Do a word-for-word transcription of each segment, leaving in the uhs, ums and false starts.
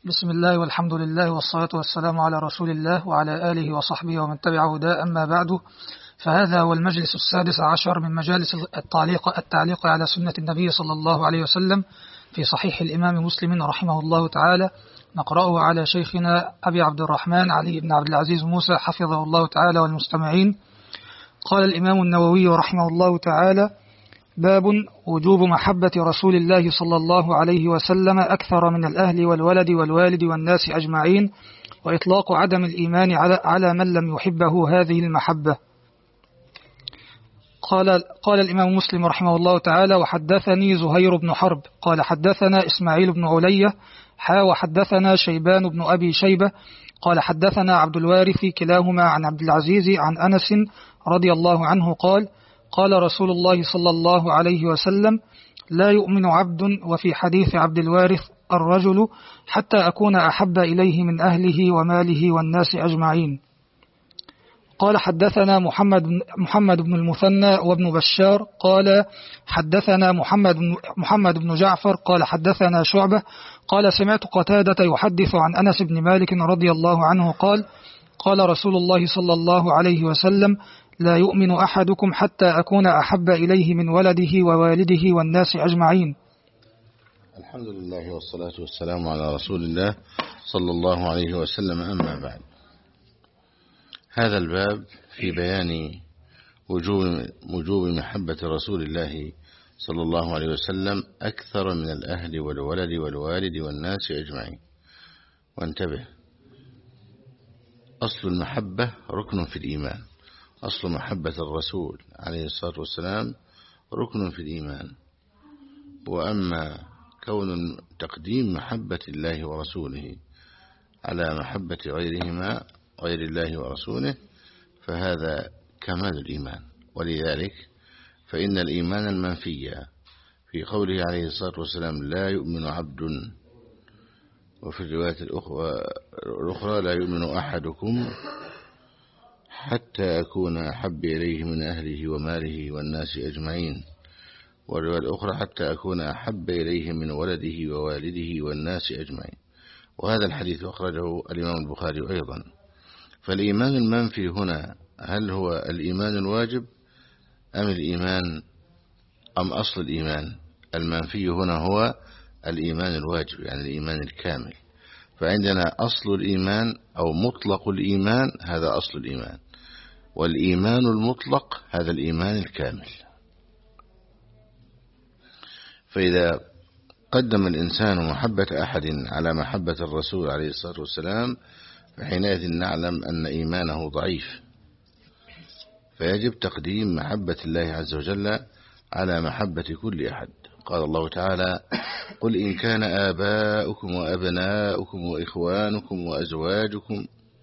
بسم الله والحمد لله والصلاة والسلام على رسول الله وعلى آله وصحبه ومن تبع هداه، أما بعد، فهذا هو المجلس السادس عشر من مجالس التعليق, التعليق على سنة النبي صلى الله عليه وسلم في صحيح الإمام مسلم رحمه الله تعالى. نقرأه على شيخنا أبي عبد الرحمن علي بن عبد العزيز موسى حفظه الله تعالى والمستمعين. قال الإمام النووي رحمه الله تعالى: باب وجوب محبة رسول الله صلى الله عليه وسلم أكثر من الأهل والولد والوالد والناس أجمعين، وإطلاق عدم الإيمان على, على من لم يحبه هذه المحبة. قال, قال الإمام مسلم رحمه الله تعالى: وحدثني زهير بن حرب قال حدثنا إسماعيل بن علية حا وحدثنا شيبان بن أبي شيبة قال حدثنا عبد الوارث كلاهما عن عبد العزيز عن أنس رضي الله عنه قال: قال رسول الله صلى الله عليه وسلم: لا يؤمن عبد، وفي حديث عبد الوارث الرجل، حتى أكون أحب إليه من أهله وماله والناس أجمعين. قال حدثنا محمد, محمد بن المثنى وابن بشار قال حدثنا محمد, محمد بن جعفر قال حدثنا شعبة قال سمعت قتادة يحدث عن أنس بن مالك رضي الله عنه قال: قال رسول الله صلى الله عليه وسلم: لا يؤمن أحدكم حتى أكون أحب إليه من ولده ووالده والناس أجمعين. الحمد لله والصلاة والسلام على رسول الله صلى الله عليه وسلم، أما بعد. هذا الباب في بيان وجوب, وجوب محبة رسول الله صلى الله عليه وسلم أكثر من الأهل والولد والوالد والناس أجمعين. وانتبه، أصل المحبة ركن في الإيمان، أصل محبة الرسول عليه الصلاة والسلام ركن في الإيمان. وأما كون تقديم محبة الله ورسوله على محبة غيرهما غير الله ورسوله فهذا كمال الإيمان. ولذلك فإن الإيمان المنفي في قوله عليه الصلاة والسلام: لا يؤمن عبد، وفي الرواية الأخرى: لا يؤمن أحدكم حتى أكون أحب إليه من أهله وماله والناس أجمعين، والرواية الأخرى: حتى أكون أحب إليه من ولده ووالده والناس أجمعين. وهذا الحديث أخرجه الإمام البخاري أيضا. فالإيمان المنفي هنا هل هو الإيمان الواجب أم الإيمان أم أصل الإيمان؟ المنفي هنا هو الإيمان الواجب، يعني الإيمان الكامل. فعندنا أصل الإيمان أو مطلق الإيمان، هذا أصل الإيمان، والإيمان المطلق هذا الإيمان الكامل. فإذا قدم الإنسان محبة أحد على محبة الرسول عليه الصلاة والسلام فحينئذ نعلم أن إيمانه ضعيف، فيجب تقديم محبة الله عز وجل على محبة كل أحد. قال الله تعالى: قل إن كان آباؤكم وأبناؤكم وإخوانكم وأزواجكم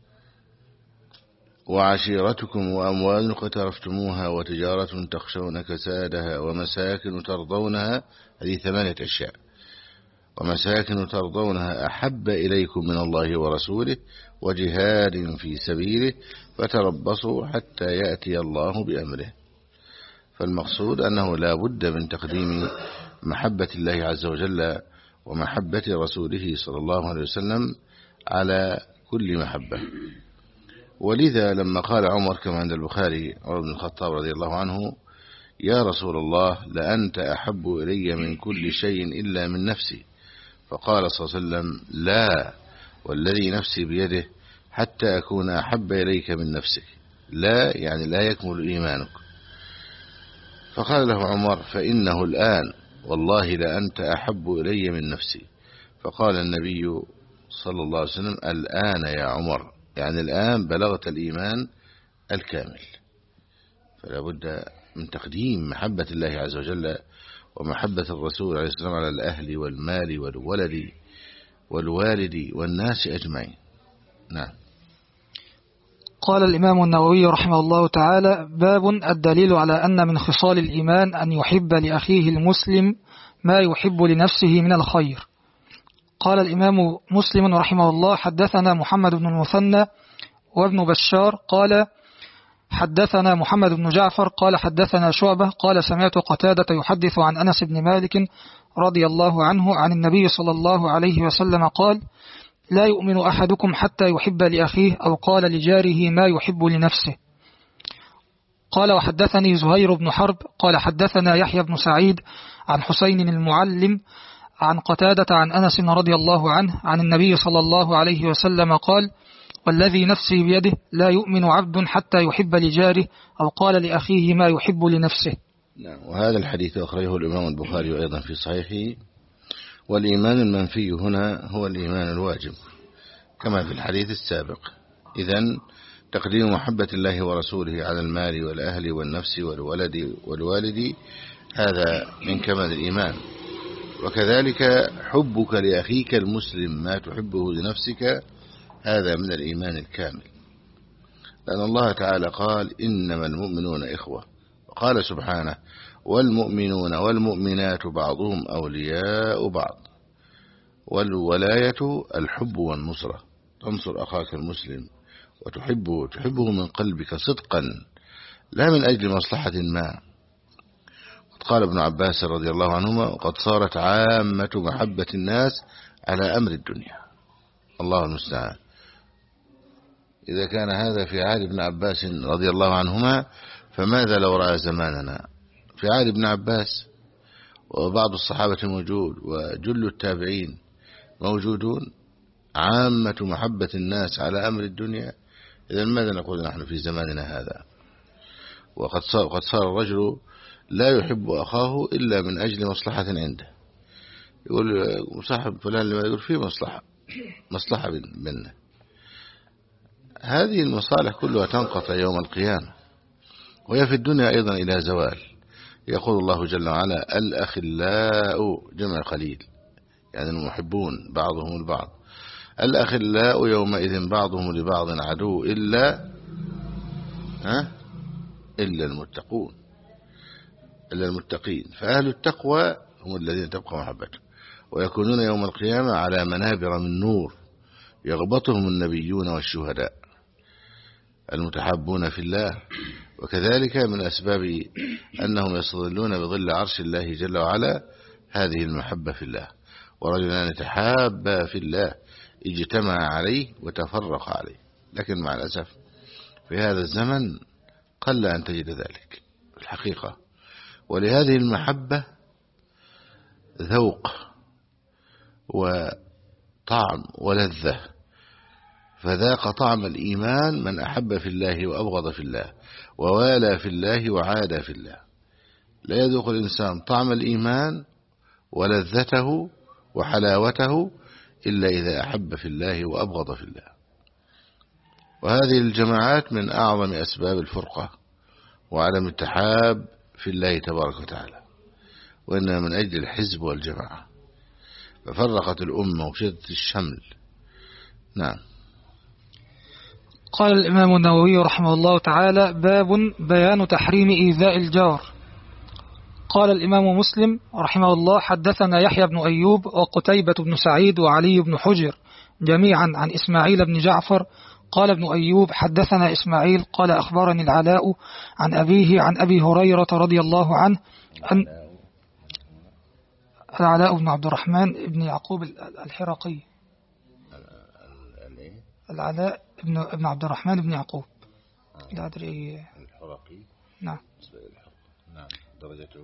وعشيرتكم وأموال اقترفتموها وتجارة تخشون كسادها ومساكن ترضونها، هذه ثمانية أشياء، ومساكن ترضونها أحب إليكم من الله ورسوله وجهاد في سبيله فتربصوا حتى يأتي الله بأمره. فالمقصود أنه لا بد من تقديم محبة الله عز وجل ومحبة رسوله صلى الله عليه وسلم على كل محبة. ولذا لما قال عمر كما عند البخاري عمر بن الخطاب رضي الله عنه: يا رسول الله، لأنت أحب إلي من كل شيء إلا من نفسي. فقال صلى الله عليه وسلم: لا، والذي نفسي بيده حتى أكون أحب إليك من نفسك. لا يعني لا يكمل إيمانك. فقال له عمر: فإنه الآن والله لأنت أحب إلي من نفسي. فقال النبي صلى الله عليه وسلم: الآن يا عمر، يعني الآن بلغت الإيمان الكامل. فلا بد من تقديم محبة الله عز وجل ومحبة الرسول عليه السلام على الأهل والمال والولد والوالد والناس أجمعين. نعم. قال الإمام النووي رحمه الله تعالى: باب الدليل على أن من خصال الإيمان أن يحب لأخيه المسلم ما يحب لنفسه من الخير. قال الإمام مسلم رحمه الله: حدثنا محمد بن المثنى وابن بشار قال حدثنا محمد بن جعفر قال حدثنا شعبة قال سمعت قتادة يحدث عن أنس بن مالك رضي الله عنه عن النبي صلى الله عليه وسلم قال: لا يؤمن أحدكم حتى يحب لأخيه أو قال لجاره ما يحب لنفسه. قال وحدثني زهير بن حرب قال حدثنا يحيى بن سعيد عن حسين المعلم عن قتادة عن أنس رضي الله عنه عن النبي صلى الله عليه وسلم قال والذي نفسي بيده لا يؤمن عبد حتى يحب لجاره أو قال لأخيه ما يحب لنفسه. نعم. وهذا الحديث أخرجه الإمام البخاري أيضا في صحيحه. والإيمان المنفي هنا هو الإيمان الواجب كما في الحديث السابق. إذن تقديم محبة الله ورسوله على المال والأهل والنفس والولد والوالد هذا من كمال الإيمان. وكذلك حبك لأخيك المسلم ما تحبه لنفسك هذا من الإيمان الكامل، لأن الله تعالى قال إنما المؤمنون إخوة، وقال سبحانه والمؤمنون والمؤمنات بعضهم أولياء بعض. والولاية الحب والنصرة، تنصر أخاك المسلم وتحبه تحبه من قلبك صدقا لا من أجل مصلحة ما. قد قال ابن عباس رضي الله عنهما وقد صارت عامة محبة الناس على أمر الدنيا. الله المستعان. إذا كان هذا في عهد ابن عباس رضي الله عنهما فماذا لو رأى زماننا؟ في عهد ابن عباس وبعض الصحابة موجود وجل التابعين موجودون، عامة محبة الناس على أمر الدنيا. إذا ماذا نقول نحن في زماننا هذا؟ وقد صار, قد صار الرجل لا يحب أخاه إلا من أجل مصلحة عنده. يقول مصاحب فلان لما يقول فيه مصلحة مصلحة منه. هذه المصالح كلها تنقطع يوم القيامة، وهي في الدنيا أيضا إلى زوال. يقول الله جل وعلا الأخلاء جمع خليل، يعني المحبون بعضهم البعض. الأخلاء يومئذ بعضهم لبعض عدو إلا ها إلا المتقون إلا المتقين. فأهل التقوى هم الذين تبقى محبتهم، ويكونون يوم القيامة على منابر من نور يغبطهم النبيون والشهداء المتحابون في الله. وكذلك من أسباب أنهم يستظلون بظل عرش الله جل وعلا هذه المحبة في الله. ورجلان يتحابا في الله اجتمع عليه وتفرق عليه. لكن مع الأسف في هذا الزمن قل أن تجد ذلك في الحقيقة. ولهذه المحبة ذوق وطعم ولذة، فذاق طعم الإيمان من أحب في الله وأبغض في الله، ووالى في الله وعادى في الله. لا يذوق الإنسان طعم الإيمان ولذته وحلاوته إلا إذا أحب في الله وأبغض في الله. وهذه الجماعات من أعظم أسباب الفرقة وعدم التحاب في الله تبارك وتعالى، وإنها من أجل الحزب والجماعة، ففرقت الأمة وشدت الشمل. نعم. قال الإمام النووي رحمه الله تعالى باب بيان تحريم إيذاء الجار. قال الإمام مسلم رحمه الله حدثنا يحيى بن أيوب وقتيبة بن سعيد وعلي بن حجر جميعا عن إسماعيل بن جعفر. قال ابن أيوب حدثنا إسماعيل قال أخبرني العلاء عن أبيه عن أبي هريرة رضي الله عنه أن العلاء بن عبد الرحمن بن يعقوب الحرقي العلاء بن ابن عبد الرحمن بن يعقوب لا أدري الحرقي. نعم. نعم. درجته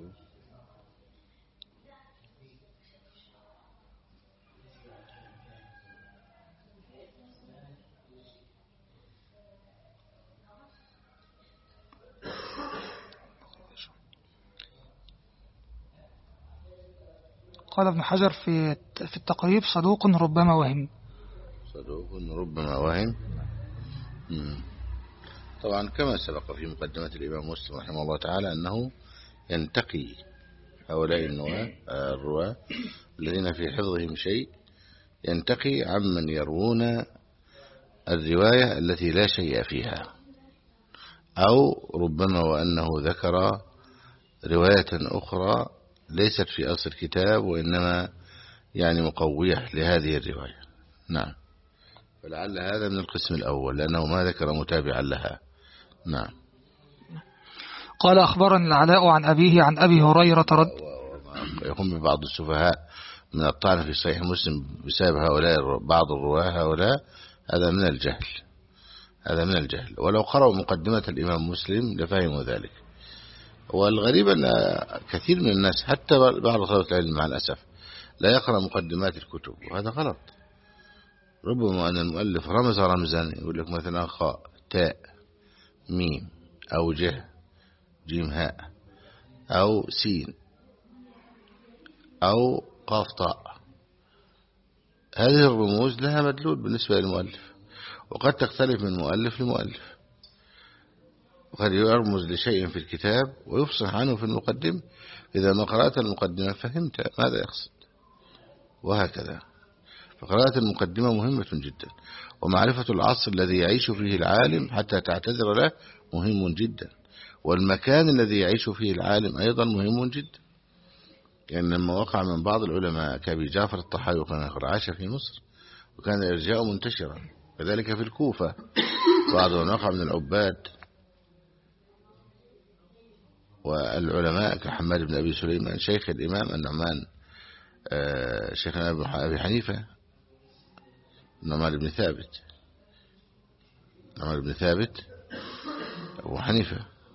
قال ابن حجر في في التقريب صدوق ربما وهم. صدوق ربما وهم. طبعا كما سبق في مقدمة الإمام مسلم رحمه الله تعالى أنه ينتقي هؤلاء الرواة الذين في حفظهم شيء، ينتقي عمن يروون الرواية التي لا شيء فيها، أو ربما وأنه ذكر رواية أخرى ليست في أصل الكتاب وإنما يعني مقوية لهذه الرواية. نعم. فلعل هذا من القسم الأول لأنه ما ذكر متابعا لها. نعم. قال أخبرني العلاء عن أبيه عن أبي هريرة رد يقوم ببعض السفهاء من الطعن في صحيح مسلم بسبب هؤلاء بعض الرواة هؤلاء، هذا من الجهل، هذا من الجهل. ولو قرأوا مقدمة الإمام مسلم لفهموا ذلك. والغريب أن كثير من الناس حتى بعض طلبة العلم مع الأسف لا يقرأ مقدمات الكتب، وهذا غلط. ربما أن المؤلف رمز رمزا، يقول لك مثلا خاء تاء ميم أو ج جيم هاء أو سين أو قاف طاء، هذه الرموز لها مدلول بالنسبة للمؤلف، وقد تختلف من مؤلف لمؤلف، وقد يرمز لشيء في الكتاب ويفصح عنه في المقدمة، إذا ما قرأت المقدمة فهمت ماذا يقصد، وهكذا. فقراءة المقدمة مهمة جدا، ومعرفة العصر الذي يعيش فيه العالم حتى تعتذر له مهم جدا، والمكان الذي يعيش فيه العالم أيضا مهم جدا. يعني لما وقع من بعض العلماء كأبي جعفر الطحاوي وكان عاش في مصر وكان الإرجاء منتشرا، كذلك في الكوفة بعض من وقع من العباد والعلماء كحماد بن أبي سليمان شيخ الإمام النعمان، شيخنا أبي حنيفة النعمان بن ثابت، النعمان بن ثابت أبو حنيفة،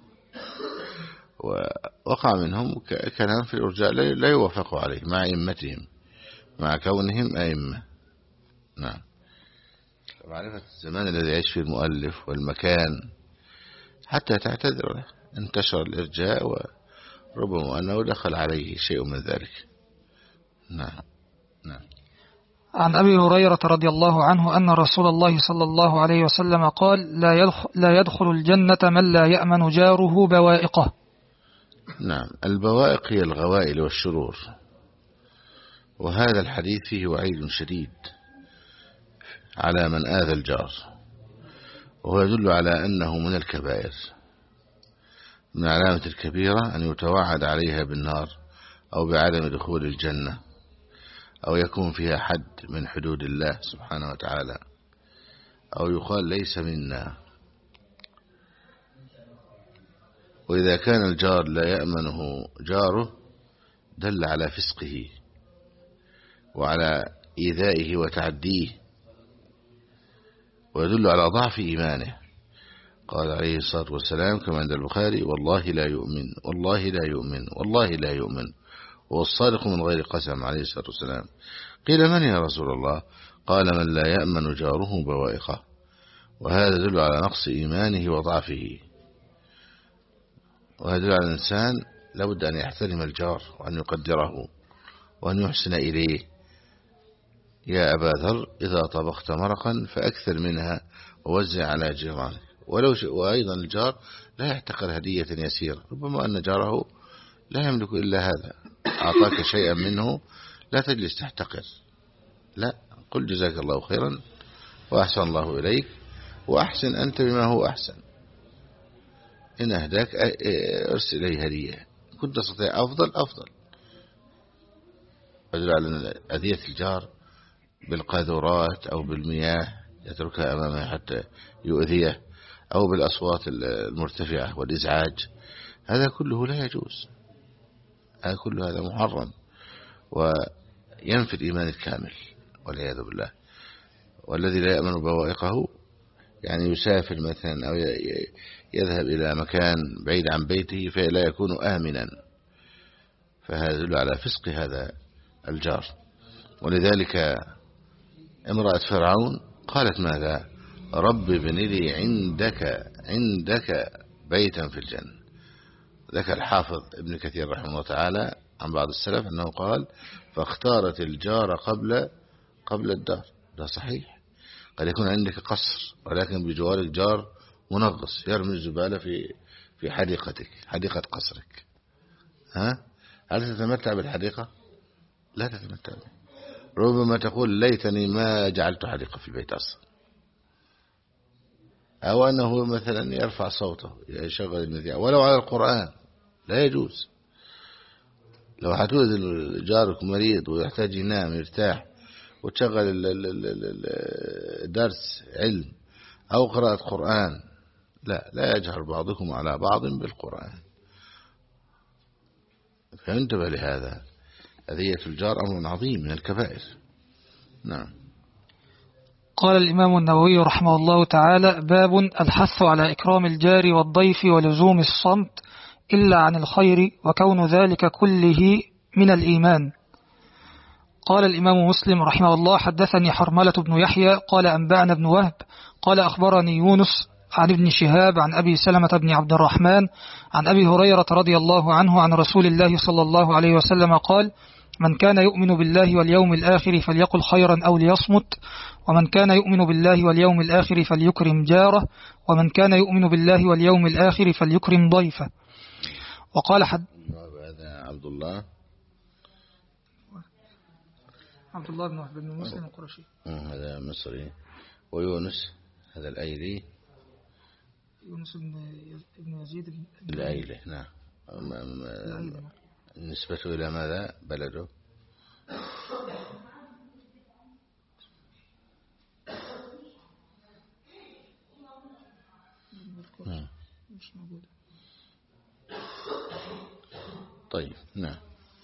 ووقع منهم كلام في الإرجاء لا يوافق عليه مع أئمتهم، مع كونهم أئمة. نعم. معرفة الزمان الذي يعيش فيه المؤلف والمكان حتى تعتذر له، انتشر الإرجاء وربما أنه دخل عليه شيء من ذلك. نعم. نعم. عن أبي هريرة رضي الله عنه أن رسول الله صلى الله عليه وسلم قال: لا يدخل, لا يدخل الجنة من لا يأمن جاره بوائقه. نعم. البوائق هي الغوائل والشرور، وهذا الحديث فيه وعيد شديد على من آذى الجار، وهو يدل على أنه من الكبائر، من علامة الكبيرة أن يتوعد عليها بالنار أو بعدم دخول الجنة، أو يكون فيها حد من حدود الله سبحانه وتعالى، أو يقال ليس منا. وإذا كان الجار لا يأمنه جاره دل على فسقه وعلى إيذائه وتعديه، ويدل على ضعف إيمانه. قال عليه الصلاة والسلام كما عند البخاري: والله لا يؤمن، والله لا يؤمن، والله لا يؤمن، وهو الصادق من غير قسم عليه الصلاة والسلام. قيل: من يا رسول الله؟ قال: من لا يأمن جاره بوائقه. وهذا يدل على نقص إيمانه وضعفه، وهذا يدل على الإنسان لابد أن يحترم الجار وأن يقدره وأن يحسن إليه. يا أبا ذر إذا طبخت مرقا فأكثر منها ووزع على جيرانك. ولو ش... وأيضا الجار لا يحتقر هدية يسيرة، ربما أن جاره لا يملك إلا هذا، أعطاك شيئا منه لا تجلس تحتقر، لا، قل جزاك الله خيرا وأحسن الله إليك، وأحسن أنت بما هو أحسن. إن أهداك أرسل إليه هدية، كنت تستطيع أفضل أفضل. أدل على أذية الجار بالقاذورات أو بالمياه يتركها أمامه حتى يؤذيه، أو بالأصوات المرتفعة والإزعاج، هذا كله لا يجوز، هذا كله هذا محرم وينفي الإيمان الكامل والعياذ بالله. والذي لا يأمن بوائقه يعني يسافر مثلا أو يذهب إلى مكان بعيد عن بيته فلا يكون آمنا، فهذا يدل على فسق هذا الجار. ولذلك امرأة فرعون قالت ماذا؟ رب ابن لي عندك عندك بيتا في الجنة. ذكر الحافظ ابن كثير رحمه الله تعالى عن بعض السلف أنه قال: فاختارت الجار قبل قبل الدار. ده صحيح، قد يكون عندك قصر ولكن بجوارك جار منغص يرمي الزبالة في في حديقتك، حديقة قصرك. ها؟ هل تتمتع بالحديقة؟ لا تتمتع بها. ربما تقول: ليتني ما جعلت حديقة في البيت أصلا. أو أنه مثلا يرفع صوته يشغل المذياع ولو على القرآن، لا يجوز. لو هتوذي جارك مريض ويحتاج ينام يرتاح وتشغل درس علم أو قراءة قرآن، لا لا يجهر بعضكم على بعض بالقرآن. فانتبه لهذا. أذية الجار أمر عظيم من الكبائر. نعم. قال الإمام النووي رحمه الله تعالى: باب الحث على إكرام الجار والضيف ولزوم الصمت إلا عن الخير وكون ذلك كله من الإيمان. قال الإمام مسلم رحمه الله: حدثني حرملة بن يحيى قال أنبأنا بن وهب قال أخبرني يونس عن ابن شهاب عن أبي سلمة بن عبد الرحمن عن أبي هريرة رضي الله عنه عن رسول الله صلى الله عليه وسلم قال: من كان يؤمن بالله واليوم الآخر فليقل خيرا أو ليصمت، ومن كان يؤمن بالله واليوم الآخر فليكرم جاره، ومن كان يؤمن بالله واليوم الآخر فليكرم ضيفه. وقال حد هذا عبد الله عبد الله بن وهب بن مسلم القرشي، هذا مصري، ويونس هذا الأيلي، يونس بن يزيد الأيلي. نعم. نسبته إلى ماذا بلده؟ مش موجود. طيب. نعم.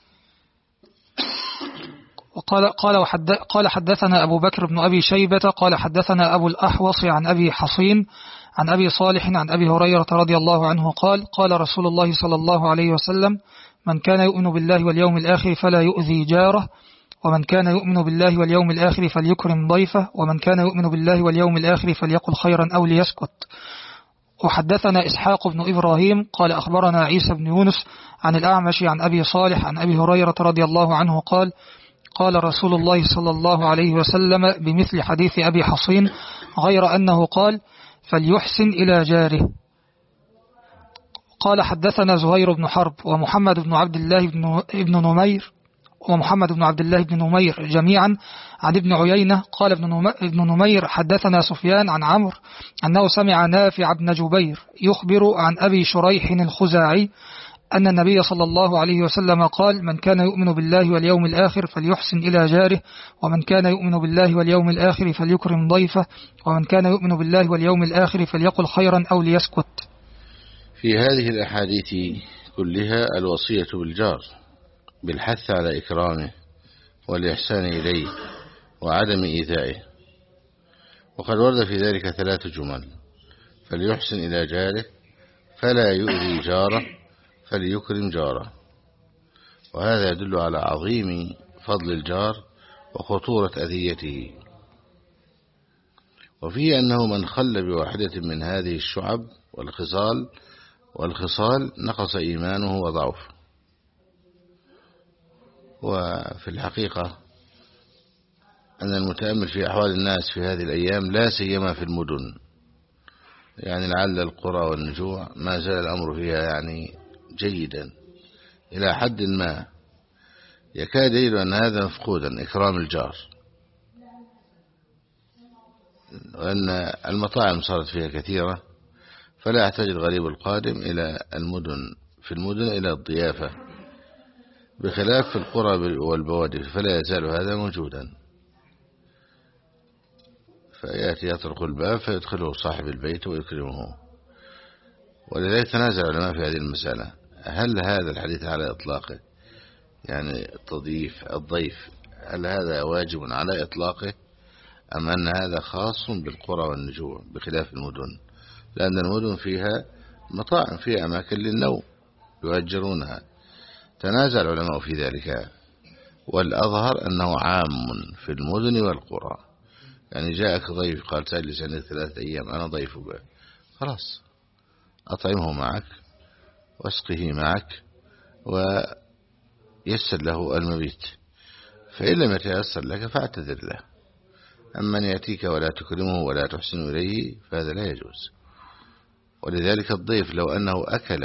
وقال قال وحد قال حدثنا أبو بكر بن أبي شيبة قال حدثنا أبو الأحوص عن أبي حصين عن أبي صالح عن أبي هريرة رضي الله عنه قال: قال رسول الله صلى الله عليه وسلم: من كان يؤمن بالله واليوم الآخر فلا يؤذي جاره، ومن كان يؤمن بالله واليوم الآخر فليكرم ضيفه، ومن كان يؤمن بالله واليوم الآخر فليقل خيرا أو ليسكت. وحدثنا إسحاق بن إبراهيم قال أخبرنا عيسى بن يونس عن الأعمش عن أبي صالح عن أبي هريرة رضي الله عنه قال: قال رسول الله صلى الله عليه وسلم بمثل حديث أبي حصين، غير أنه قال: فليحسن إلى جاره. قال حدثنا زهير بن حرب ومحمد بن عبد الله بن نمير ومحمد بن عبد الله بن نمير جميعا عن ابن عيينة قال ابن نمير حدثنا سفيان عن عمرو أنه سمع نافع بن جبير يخبر عن أبي شريح الخزاعي أن النبي صلى الله عليه وسلم قال: من كان يؤمن بالله واليوم الآخر فليحسن إلى جاره، ومن كان يؤمن بالله واليوم الآخر فليكرم ضيفه، ومن كان يؤمن بالله واليوم الآخر فليقل خيرا أو ليسكت. في هذه الأحاديث كلها الوصية بالجار بالحث على إكرامه والإحسان إليه وعدم إيذائه، وقد ورد في ذلك ثلاث جمل: فليحسن إلى جاره، فلا يؤذي جاره، فليكرم جاره. وهذا يدل على عظيم فضل الجار وخطورة أذيته، وفيه أنه من خل بواحدة من هذه الشعب والخصال والخصال نقص إيمانه وضعف. وفي الحقيقة أن المتأمل في أحوال الناس في هذه الأيام لا سيما في المدن، يعني لعل القرى والنجوع ما زال الأمر فيها يعني جيدا إلى حد ما، يكاد يجد أن هذا مفقودا، إكرام الجار، وأن المطاعم صارت فيها كثيرة، فلا يحتاج الغريب القادم إلى المدن في المدن إلى الضيافة، بخلاف في القرى والبوادي فلا يزال هذا موجودا. فيأتي يطرق الباب فيدخله صاحب البيت ويكرمه. ولذلك تنازع العلماء في هذه المسألة: هل هذا الحديث على إطلاقه، يعني تضيف الضيف، هل هذا واجب على إطلاقه، أم أن هذا خاص بالقرى والنجوع بخلاف المدن؟ لأن المدن فيها مطاعم، فيها أماكن للنوم يؤجرونها. تنازع العلماء في ذلك، والأظهر أنه عام في المدن والقرى. يعني جاءك ضيف قال تجلس عندي ثلاثة أيام، أنا ضيفك، خلاص أطعمه معك واسقه معك ويسر له المبيت، فإن لم يتيسر لك فاعتذر له. أما أن يأتيك ولا تكرمه ولا تحسن إليه فهذا لا يجوز. ولذلك الضيف لو أنه أكل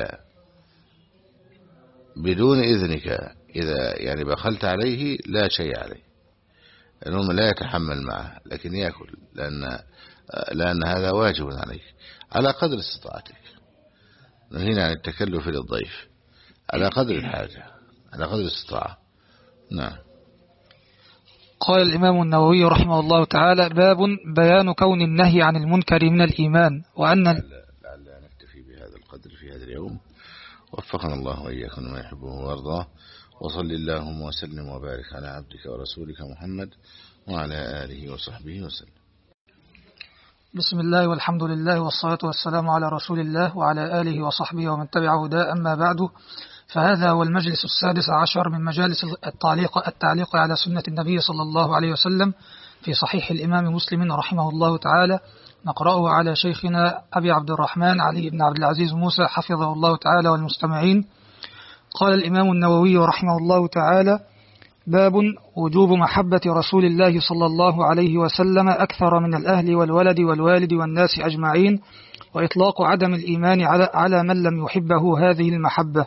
بدون إذنك، إذا يعني بخلت عليه لا شيء عليه، لأنه لا يتحمل معه، لكن يأكل، لأن, لأن هذا واجب عليك على قدر استطاعتك. نهينا عن التكلف للضيف على قدر الحاجة، على قدر الاستطاعة. نعم. قال الإمام النووي رحمه الله تعالى: باب بيان كون النهي عن المنكر من الإيمان، وأن لعل نكتفي بهذا القدر في هذا اليوم، وفقنا الله وإياكم ما يحبه ويرضاه. وصل اللهم وسلم وبارك على عبدك ورسولك محمد وعلى آله وصحبه وسلم. بسم الله والحمد لله والصلاة والسلام على رسول الله وعلى آله وصحبه ومن تبع هداه، أما بعد، فهذا هو المجلس السادس عشر من مجالس التعليق, التعليق على سنة النبي صلى الله عليه وسلم في صحيح الإمام مسلم رحمه الله تعالى، نقرأه على شيخنا أبي عبد الرحمن علي بن عبد العزيز موسى حفظه الله تعالى والمستمعين. قال الإمام النووي رحمه الله تعالى: باب وجوب محبة رسول الله صلى الله عليه وسلم أكثر من الأهل والولد والوالد والناس أجمعين، وإطلاق عدم الإيمان على من لم يحبه هذه المحبة.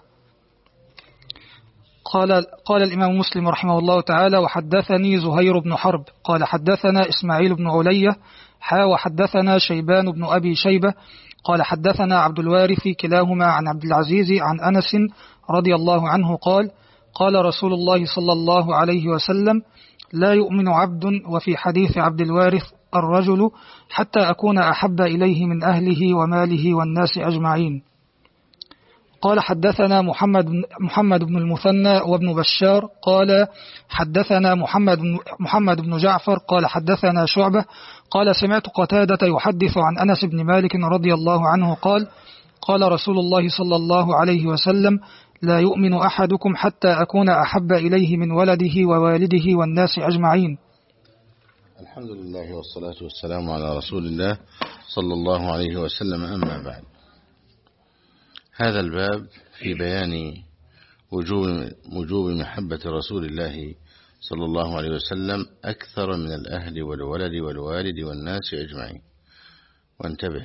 قال, قال الإمام مسلم رحمه الله تعالى: وحدثني زهير بن حرب قال حدثنا إسماعيل بن علية حا وحدثنا شيبان بن أبي شيبة قال حدثنا عبد الوارث كلاهما عن عبد العزيز عن أنس رضي الله عنه قال: قال رسول الله صلى الله عليه وسلم: لا يؤمن عبد، وفي حديث عبد الوارث الرجل، حتى أكون أحب إليه من أهله وماله والناس أجمعين. قال حدثنا محمد محمد بن المثنى وابن بشار قال حدثنا محمد محمد بن جعفر قال حدثنا شعبة قال سمعت قتادة يحدث عن أنس بن مالك رضي الله عنه قال: قال رسول الله صلى الله عليه وسلم: لا يؤمن أحدكم حتى أكون أحب إليه من ولده ووالده والناس أجمعين. الحمد لله والصلاة والسلام على رسول الله صلى الله عليه وسلم، أما بعد. هذا الباب في بيان وجوب, وجوب محبة رسول الله صلى الله عليه وسلم أكثر من الأهل والولد والوالد والناس أجمعين. وانتبه،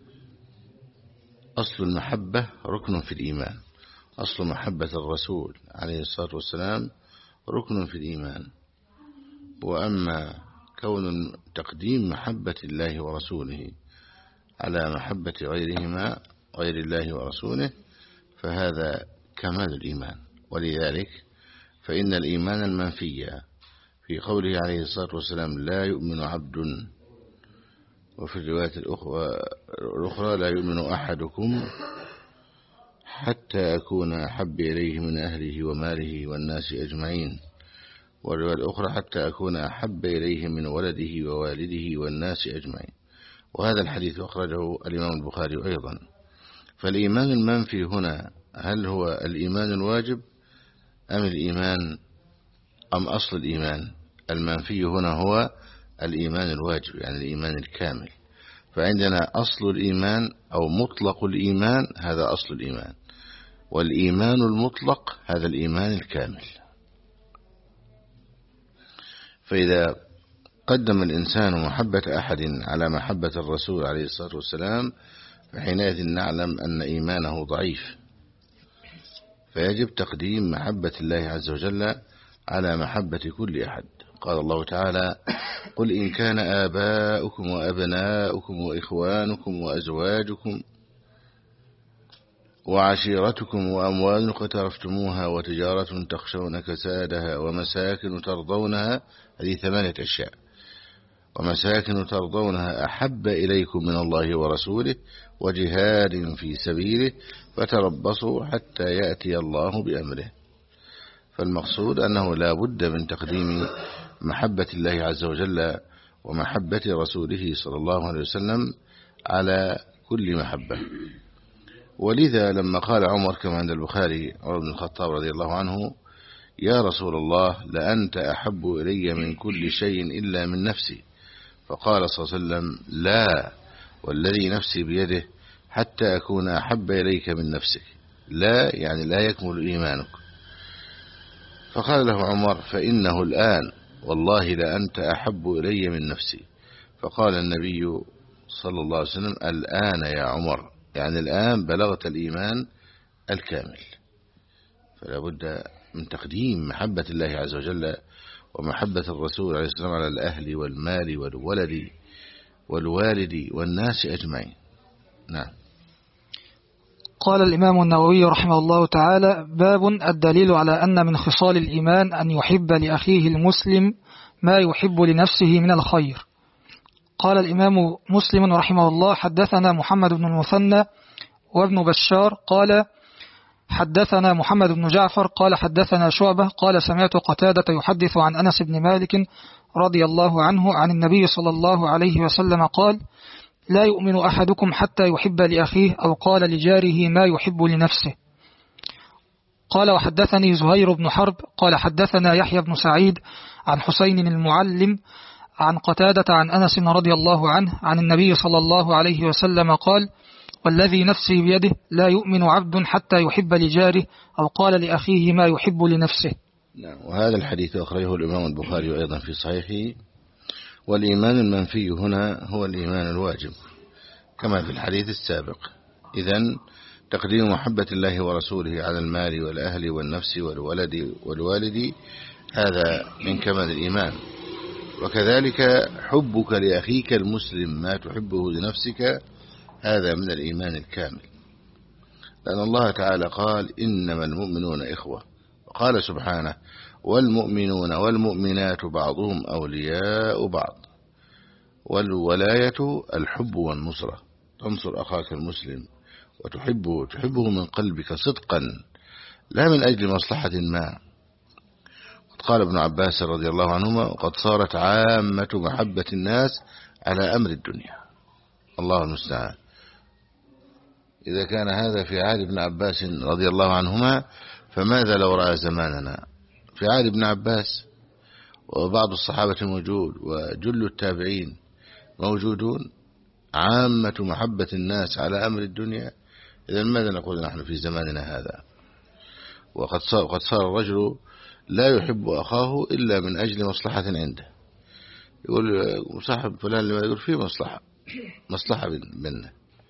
أصل المحبة ركن في الإيمان، أصل محبة الرسول عليه الصلاة والسلام ركن في الإيمان. وأما كون تقديم محبة الله ورسوله على محبة غيرهما غير الله ورسوله فهذا كمال الإيمان. ولذلك فإن الإيمان المنفي في قوله عليه الصلاة والسلام: لا يؤمن عبد، وفي الرواية الأخرى: لا يؤمن أحدكم حتى أكون أحب إليه من أهله وماله والناس أجمعين، والرواية الأخرى: حتى أكون أحب إليه من ولده ووالده والناس أجمعين. وهذا الحديث أخرجه الإمام البخاري أيضا. فالإيمان المنفي هنا هل هو الإيمان الواجب أم الإيمان أم أصل الإيمان؟ المنفي هنا هو الإيمان الواجب، يعني الإيمان الكامل. فعندنا أصل الإيمان أو مطلق الإيمان، هذا أصل الإيمان، والإيمان المطلق هذا الإيمان الكامل. فإذا قدم الإنسان محبة أحد على محبة الرسول عليه الصلاة والسلام فحينئذ نعلم أن إيمانه ضعيف، فيجب تقديم محبة الله عز وجل على محبة كل أحد. قال الله تعالى: قل إن كان آباؤكم وأبناؤكم وإخوانكم وأزواجكم وعشيرتكم وأموال اقترفتموها وتجارة تخشون كسادها ومساكن ترضونها، هذه ثمانية أشياء، ومساكن ترضونها أحب إليكم من الله ورسوله وجهاد في سبيله فتربصوا حتى يأتي الله بأمره. فالمقصود أنه لا بد من تقديم محبة الله عز وجل ومحبة رسوله صلى الله عليه وسلم على كل محبة. ولذا لما قال عمر كما عند البخاري عمر بن الخطاب رضي الله عنه: يا رسول الله، لأنت أحب إلي من كل شيء إلا من نفسي، فقال صلى الله عليه وسلم: لا، والذي نفسي بيده حتى أكون أحب إليك من نفسك. لا يعني لا يكمل إيمانك. فقال له عمر: فإنه الآن والله لأنت أحب إلي من نفسي. فقال النبي صلى الله عليه وسلم: الآن يا عمر، يعني الآن بلغت الإيمان الكامل. فلا بد من تقديم محبة الله عز وجل ومحبة الرسول عليه السلام على الأهل والمال والولد والوالد والناس أجمعين. نعم. قال الإمام النووي رحمه الله تعالى: باب الدليل على أن من خصال الإيمان أن يحب لأخيه المسلم ما يحب لنفسه من الخير. قال الإمام مسلم رحمه الله: حدثنا محمد بن المثنى وابن بشار قال حدثنا محمد بن جعفر قال حدثنا شعبة قال سمعت قتادة يحدث عن أنس بن مالك رضي الله عنه عن النبي صلى الله عليه وسلم قال لا يؤمن أحدكم حتى يحب لأخيه أو قال لجاره ما يحب لنفسه. قال وحدثني زهير بن حرب قال حدثنا يحيى بن سعيد عن حسين المعلم عن قتادة عن أنس رضي الله عنه عن النبي صلى الله عليه وسلم قال والذي نفسي بيده لا يؤمن عبد حتى يحب لجاره أو قال لأخيه ما يحب لنفسه. نعم. وهذا الحديث أخرجه الإمام البخاري أيضا في صحيحه. والإيمان المنفي هنا هو الإيمان الواجب كما في الحديث السابق. إذن تقديم محبة الله ورسوله على المال والأهل والنفس والولد والوالد هذا من كمال الإيمان. وكذلك حبك لأخيك المسلم ما تحبه لنفسك هذا من الإيمان الكامل، لأن الله تعالى قال إنما المؤمنون إخوة، وقال سبحانه والمؤمنون والمؤمنات بعضهم أولياء بعض. والولاية الحب والنصرة، تنصر أخاك المسلم وتحبه تحبه من قلبك صدقا لا من أجل مصلحة ما. قد قال ابن عباس رضي الله عنهما وقد صارت عامة محبة الناس على أمر الدنيا. الله المستعان. إذا كان هذا في عهد ابن عباس رضي الله عنهما فماذا لو رأى زماننا؟ في عهد ابن عباس وبعض الصحابة موجود وجل التابعين موجودون، عامة محبة الناس على أمر الدنيا. إذا ماذا نقول نحن في زماننا هذا؟ وقد صار, قد صار الرجل لا يحب أخاه إلا من أجل مصلحة عنده. يقول صاحب فلان لما يقول فيه مصلحة مصلحة منه.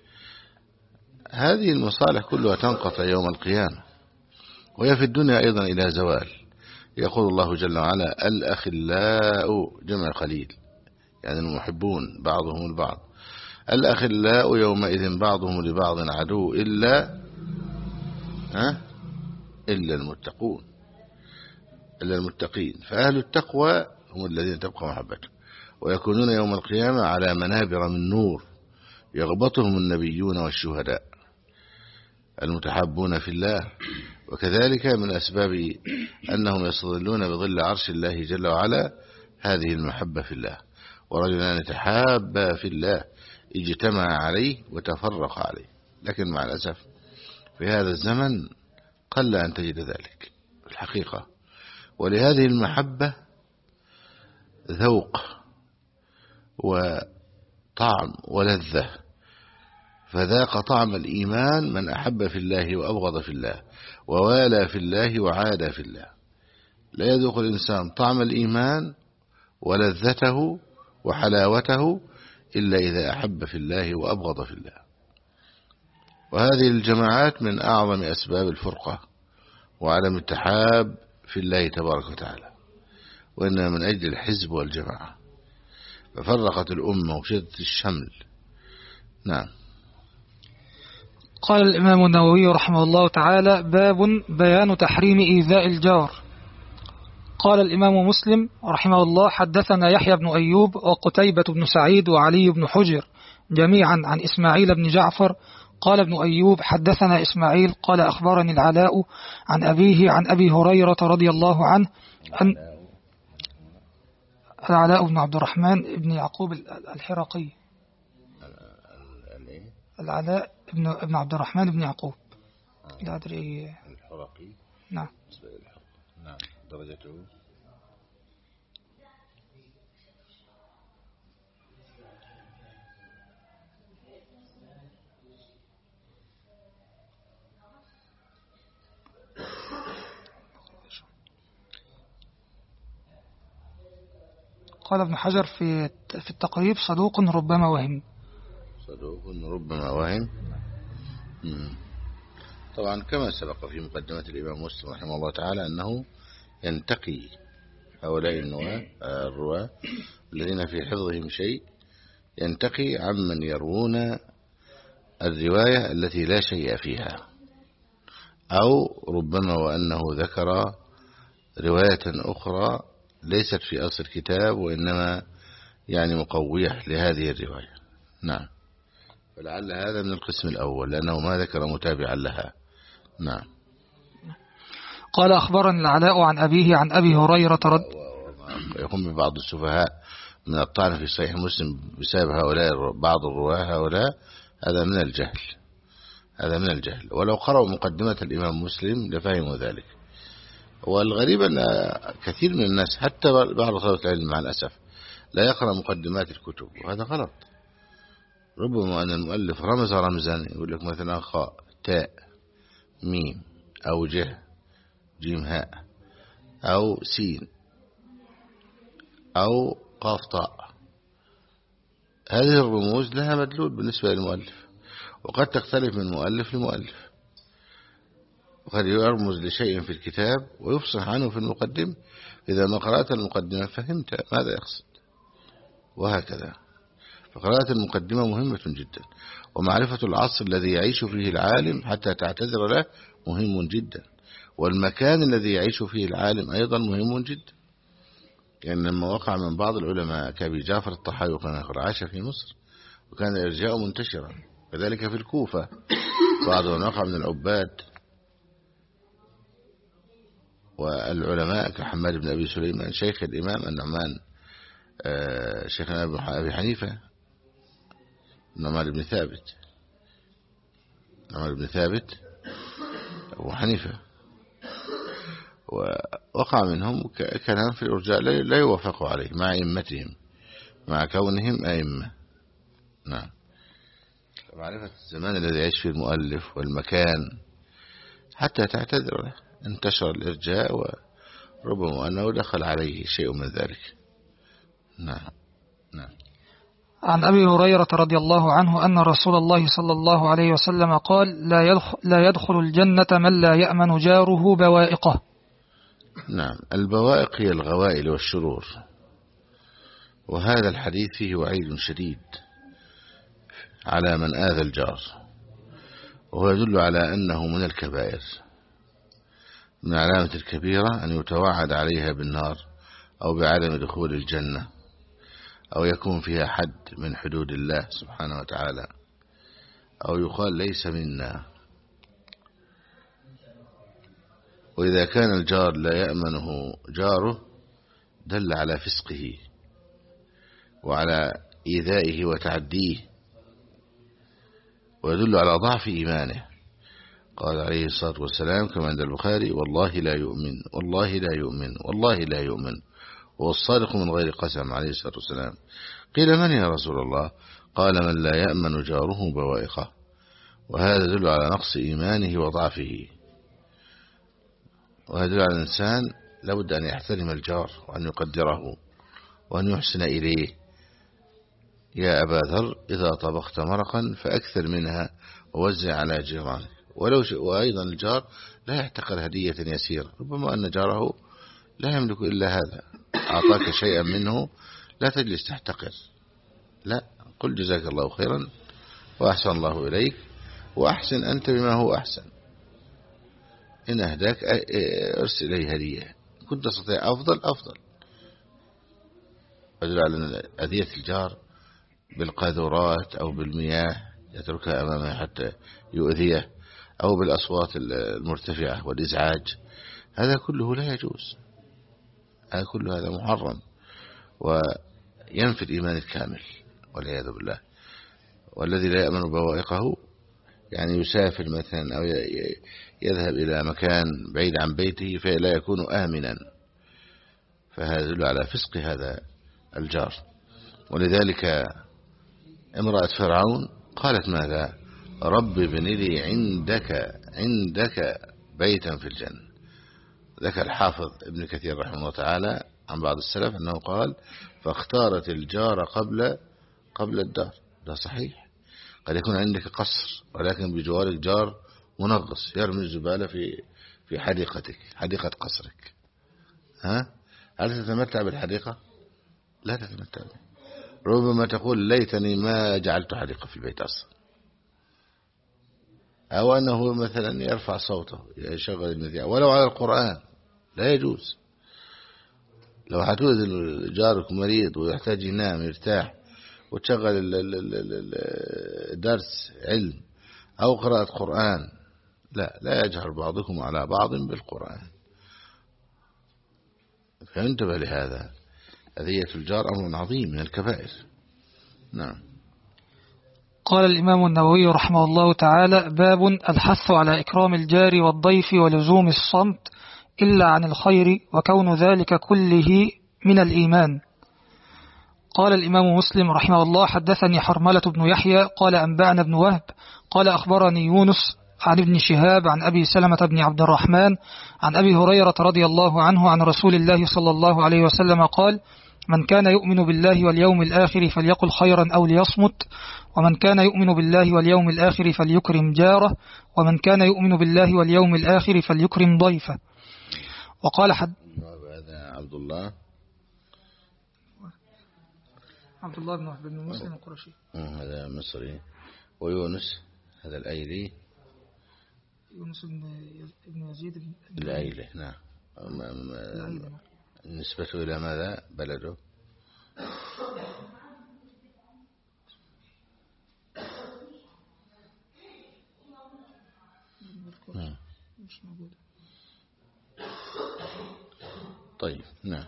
هذه المصالح كلها تنقطع يوم القيامة، وهي في الدنيا أيضا إلى زوال. يقول الله جل وعلا الأخلاء جمع خليل، يعني المحبون بعضهم البعض. الأخلاء يومئذ بعضهم لبعض عدو إلا ها إلا المتقون إلا المتقين. فأهل التقوى هم الذين تبقى محبتهم، ويكونون يوم القيامة على منابر من نور يغبطهم النبيون والشهداء المتحابون في الله. وكذلك من أسباب أنهم يستظلون بظل عرش الله جل وعلا هذه المحبة في الله. ورجلان يتحابا في الله اجتمع عليه وتفرق عليه. لكن مع الأسف في هذا الزمن قل أن تجد ذلك الحقيقة. ولهذه المحبة ذوق وطعم ولذة، فذاق طعم الإيمان من أحب في الله وأبغض في الله، ووالى في الله وعادى في الله. لا يذوق الإنسان طعم الإيمان ولذته وحلاوته إلا إذا أحب في الله وأبغض في الله. وهذه الجماعات من أعظم أسباب الفرقة وعدم التحاب في الله تبارك وتعالى، وإنها من أجل الحزب والجماعة، ففرقت الأمة وشدت الشمل. نعم. قال الإمام النووي رحمه الله تعالى باب بيان تحريم إيذاء الجار. قال الإمام مسلم رحمه الله حدثنا يحيى بن أيوب وقتيبة بن سعيد وعلي بن حجر جميعا عن إسماعيل بن جعفر. قال ابن أيوب حدثنا إسماعيل قال أخبرني العلاء عن أبيه عن أبي هريرة رضي الله عنه أن العلاء بن عبد الرحمن بن يعقوب الحرقي. العلاء بن ابن عبد الرحمن بن يعقوب لا أدري الحرقي. نعم. نعم. درجته قال ابن حجر في في التقريب صدوق ربما وهم. صدوق ربما وهم. طبعا كما سبق في مقدمة الإمام مسلم رحمه الله تعالى أنه ينتقي هؤلاء الرواة الذين في حفظهم شيء، ينتقي عمن يروون الرواية التي لا شيء فيها، أو ربما وأنه ذكر رواية أخرى ليست في أصل الكتاب وإنما يعني مقوية لهذه الرواية. نعم. فلعل هذا من القسم الأول لأنه ما ذكر متابعا لها. نعم. قال أخبرني العلاء عن أبيه عن أبي هريرة رد. يقوم ببعض السفهاء من الطعن في صحيح مسلم بسبب هؤلاء بعض الرواة هؤلاء، هذا من الجهل، هذا من الجهل. ولو قرأوا مقدمة الإمام مسلم لفهموا ذلك. والغريب أن كثير من الناس حتى بعض طلبة العلم مع الأسف لا يقرأ مقدمات الكتب، وهذا غلط. ربما أن المؤلف رمز رمزا، يقول لك مثلا خاء تاء ميم أو ج جيم هاء أو سين أو قاف طاء، هذه الرموز لها مدلول بالنسبة للمؤلف، وقد تختلف من مؤلف لمؤلف، وقد يرمز لشيء في الكتاب ويفصح عنه في المقدمة، إذا ما قرأت المقدمة فهمت ماذا يقصد، وهكذا. فقراءة المقدمة مهمة جدا، ومعرفة العصر الذي يعيش فيه العالم حتى تعتذر له مهم جدا، والمكان الذي يعيش فيه العالم أيضا مهم جدا. يعني لما وقع من بعض العلماء كأبي جعفر الطحاوي كان عاش في مصر وكان الإرجاء منتشرا، كذلك في الكوفة بعض من وقع من العباد والعلماء كحماد بن أبي سليمان شيخ الإمام النعمان، شيخنا أبي حنيفة النعمان بن ثابت، النعمان بن ثابت أبو حنيفة، ووقع منهم كلام في الإرجاء لا يوافقوا عليه مع أئمتهم مع كونهم أئمة. نعم. معرفة الزمان الذي يعيش فيه المؤلف والمكان حتى تعتذر له، انتشر الإرجاء وربما أنه دخل عليه شيء من ذلك. نعم. نعم. عن أبي هريرة رضي الله عنه أن رسول الله صلى الله عليه وسلم قال لا يدخل, لا يدخل الجنة من لا يأمن جاره بوائقه. نعم. البوائق هي الغوائل والشرور، وهذا الحديث فيه وعيد شديد على من آذى الجار، وهو يدل على أنه من الكبائر، من علامة الكبيرة أن يتوعد عليها بالنار أو بعدم دخول الجنة، أو يكون فيها حد من حدود الله سبحانه وتعالى، أو يقال ليس منا. وإذا كان الجار لا يأمنه جاره دل على فسقه وعلى إيذائه وتعديه، ويدل على ضعف إيمانه. قال عليه الصلاة والسلام كما عند البخاري والله لا يؤمن والله لا يؤمن والله لا يؤمن، هو الصادق من غير قسم عليه الصلاة والسلام. قيل من يا رسول الله؟ قال من لا يأمن جاره بوائقه، وهذا يدل على نقص إيمانه وضعفه. وهذا يدل على الإنسان لابد أن يحترم الجار وأن يقدره وأن يحسن إليه. يا أبا ذر إذا طبخت مرقا فأكثر منها ووزع على جيرانك. ولو ش... وأيضا الجار لا يحتقر هدية يسيرة، ربما أن جاره لا يملك إلا هذا، أعطاك شيئا منه لا تجلس تحتقر، لا، قل جزاك الله خيرا وأحسن الله إليك وأحسن أنت بما هو أحسن. إن أهداك أرسل إليه هدية، كنت تستطيع أفضل أفضل. أدل على أذية الجار بالقاذورات أو بالمياه يتركها أمامه حتى يؤذيه، أو بالأصوات المرتفعة والإزعاج، هذا كله لا يجوز، هذا كله هذا محرم وينفي الإيمان الكامل والعياذ بالله. والذي لا يأمن بوائقه يعني يسافر مثلا أو يذهب إلى مكان بعيد عن بيته فلا يكون آمنا، فهذا يدل على فسق هذا الجار. ولذلك امرأة فرعون قالت ماذا؟ رب ابن لي عندك عندك بيتا في الجنة. ذكر الحافظ ابن كثير رحمه الله تعالى عن بعض السلف أنه قال فاختارت الجار قبل قبل الدار. ده صحيح، قد يكون عندك قصر ولكن بجوارك جار منغص يرمي الزبالة في في حديقتك، حديقة قصرك. ها؟ هل تتمتع بالحديقة؟ لا تتمتع بها. ربما تقول ليتني ما جعلت حديقة في البيت أصلا. أو أنه مثلا يرفع صوته يشغل المذياع ولو على القرآن، لا يجوز. لو حتوذ جارك مريض ويحتاج ينام يرتاح وتشغل درس علم أو قراءة قرآن، لا لا يجهر بعضكم على بعض بالقرآن. فينتبه لهذا. أذية الجار أمر عظيم من الكبائر. نعم. قال الإمام النووي رحمه الله تعالى: باب الحث على إكرام الجار والضيف ولزوم الصمت إلا عن الخير وكون ذلك كله من الإيمان. قال الإمام مسلم رحمه الله: حدثني حرملة بن يحيى قال أنبأنا بن وهب قال أخبرني يونس عن ابن شهاب عن أبي سلمة بن عبد الرحمن عن أبي هريرة رضي الله عنه عن رسول الله صلى الله عليه وسلم قال: من كان يؤمن بالله واليوم الآخر فليقل خيرا أو ليصمت، ومن كان يؤمن بالله واليوم الآخر فليكرم جاره، ومن كان يؤمن بالله واليوم الآخر فليكرم ضيفه. وقال حد هذا عبد الله عبد الله بن وهب بن مسلم القرشي، هذا مصري. ويونس هذا الأيلي، يونس بن يزيد الأيلي. نعم. نسبته إلى ماذا بلده؟ نعم. طيب. نعم.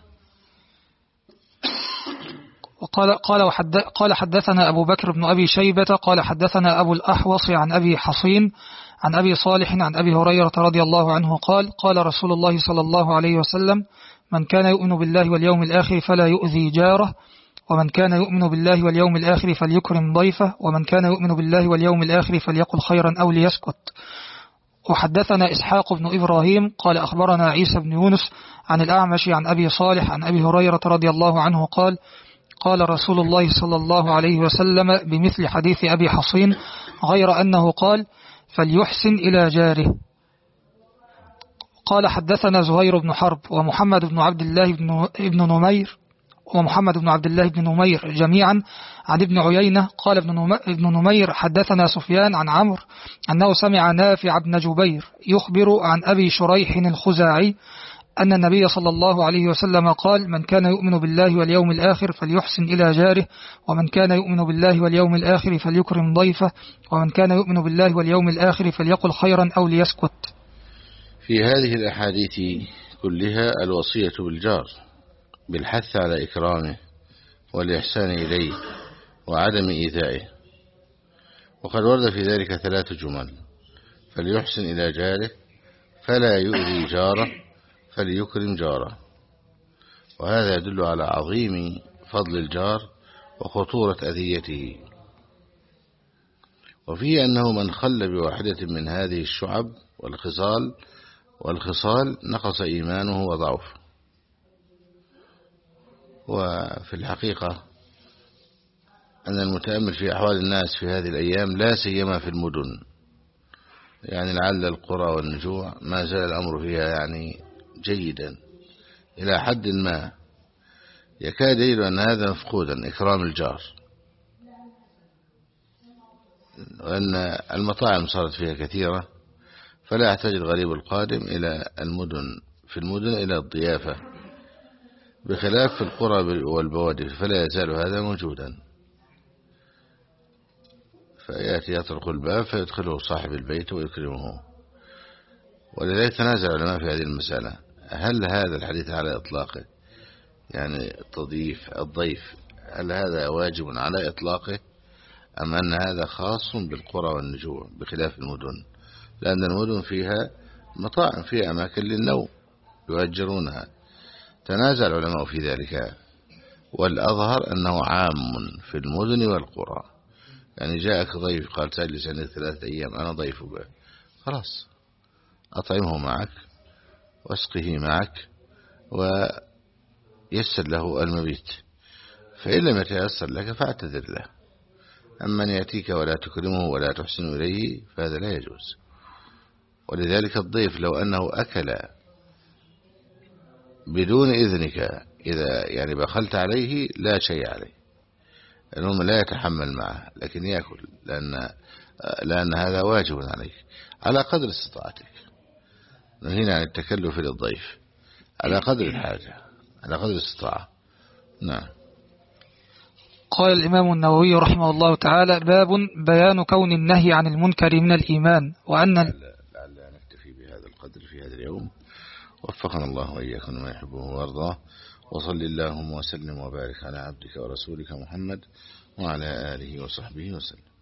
وقال قال وحد قال حدثنا أبو بكر بن أبي شيبة قال حدثنا أبو الأحوص عن أبي حصين عن أبي صالح عن أبي هريرة رضي الله عنه قال: قال رسول الله صلى الله عليه وسلم: من كان يؤمن بالله واليوم الآخر فلا يؤذي جاره، ومن كان يؤمن بالله واليوم الآخر فليكرم ضيفه، ومن كان يؤمن بالله واليوم الآخر فليقل خيرا أو ليسكت. وحدثنا إسحاق بن إبراهيم قال أخبرنا عيسى بن يونس عن الأعمش عن أبي صالح عن أبي هريرة رضي الله عنه قال: قال رسول الله صلى الله عليه وسلم بمثل حديث أبي حصين، غير أنه قال: فليحسن إلى جاره. قال حدثنا زهير بن حرب ومحمد بن عبد الله بن نمير ومحمد بن عبد الله بن نمير جميعا عن ابن عيينة قال ابن نمير حدثنا سفيان عن عمرو أنه سمع نافع بن جبير يخبر عن أبي شريح الخزاعي أن النبي صلى الله عليه وسلم قال: من كان يؤمن بالله واليوم الآخر فليحسن إلى جاره، ومن كان يؤمن بالله واليوم الآخر فليكرم ضيفه، ومن كان يؤمن بالله واليوم الآخر فليقل خيرا أو ليسكت. في هذه الأحاديث كلها الوصية بالجار بالحث على إكرامه والإحسان إليه وعدم إيذائه. وقد ورد في ذلك ثلاث جمل: فليحسن إلى جاره، فلا يؤذي جاره، فليكرم جاره. وهذا يدل على عظيم فضل الجار وخطورة أذيته. وفيه أنه من خل بواحدة من هذه الشعب والخصال والخصال نقص إيمانه وضعف. وفي الحقيقة أن المتأمل في أحوال الناس في هذه الأيام لا سيما في المدن، يعني لعل القرى والنجوع ما زال الأمر فيها يعني جيدا إلى حد ما، يكاد يجد أن هذا مفقودا، إكرام الجار. وأن المطاعم صارت فيها كثيرة، فلا يحتاج الغريب القادم إلى المدن في المدن إلى الضيافة، بخلاف في القرى والبوادي فلا يزال هذا موجودا. فيأتي يطرق الباب فيدخله صاحب البيت ويكرمه. ولذلك تنازع العلماء في هذه المسألة: هل هذا الحديث على إطلاقه، يعني تضيف الضيف، هل هذا واجب على إطلاقه، أم أن هذا خاص بالقرى والنجوع بخلاف المدن؟ لأن المدن فيها مطاعم، فيها أماكن للنوم يؤجرونها. تنازع العلماء في ذلك، والأظهر أنه عام في المدن والقرى. يعني جاءك ضيف قال تجلس عندي ثلاثة أيام، أنا ضيفك، خلاص أطعمه معك واسقه معك ويسر له المبيت، فإن لم يتيسر لك فاعتذر له. أما أن يأتيك ولا تكرمه ولا تحسن إليه فهذا لا يجوز. ولذلك الضيف لو أنه أكل بدون إذنك، إذا يعني بخلت عليه لا شيء عليه، لأنه لا يتحمل معه، لكن يأكل، لأن, لأن هذا واجب عليك على قدر استطاعتك. نهينا عن التكلف للضيف على قدر الحاجة، على قدر الاستطاعة. نعم. قال الإمام النووي رحمه الله تعالى: باب بيان كون النهي عن المنكر من الإيمان، وأن لعل نكتفي بهذا القدر في هذا اليوم، وفقنا الله وإياكم ما يحبه ويرضاه. وصل اللهم وسلم وبارك على عبدك ورسولك محمد وعلى آله وصحبه وسلم.